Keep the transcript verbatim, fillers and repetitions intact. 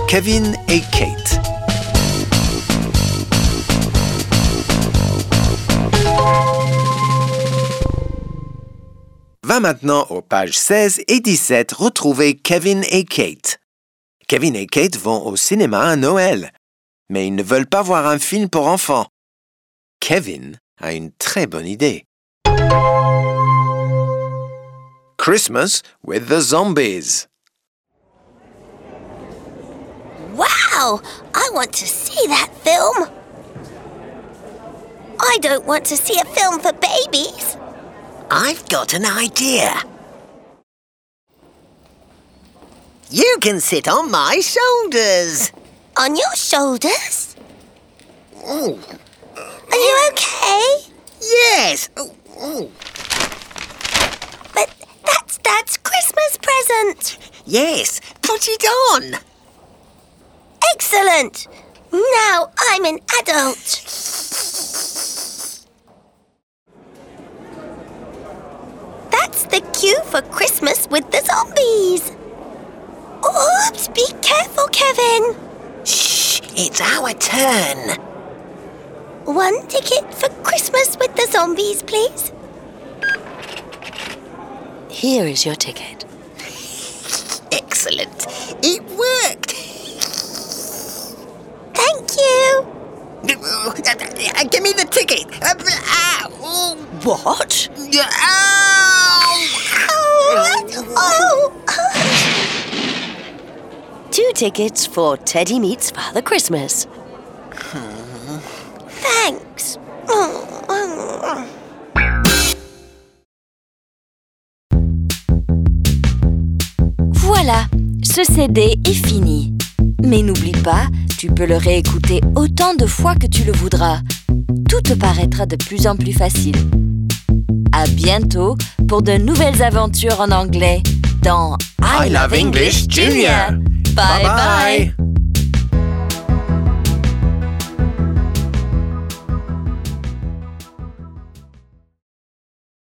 Kevin et Kate. Va maintenant aux pages seize et dix-sept retrouver Kevin et Kate. Kevin et Kate vont au cinéma à Noël, mais ils ne veulent pas voir un film pour enfants. Kevin a une très bonne idée. Christmas with the Zombies. Wow! I want to see that film. I don't want to see a film for babies. I've got an idea. You can sit on my shoulders. On your shoulders? Oh. Are you okay? Yes. Oh, oh. But that's Dad's Christmas present. Yes, put it on. Excellent. Now I'm an adult. That's the cue for Christmas with the Zombies. Oops, be careful, Kevin. Shh, it's our turn. One ticket for Christmas with the Zombies, please. Here is your ticket. Excellent. It worked. Thank you. Give me the ticket. What? Oh, Two tickets for Teddy Meets Father Christmas. thanks. Voilà, ce C D est fini. Mais n'oublie pas, tu peux le réécouter autant de fois que tu le voudras. Tout te paraîtra de plus en plus facile. À bientôt pour de nouvelles aventures en anglais dans I Love English Junior. Bye bye. Bye.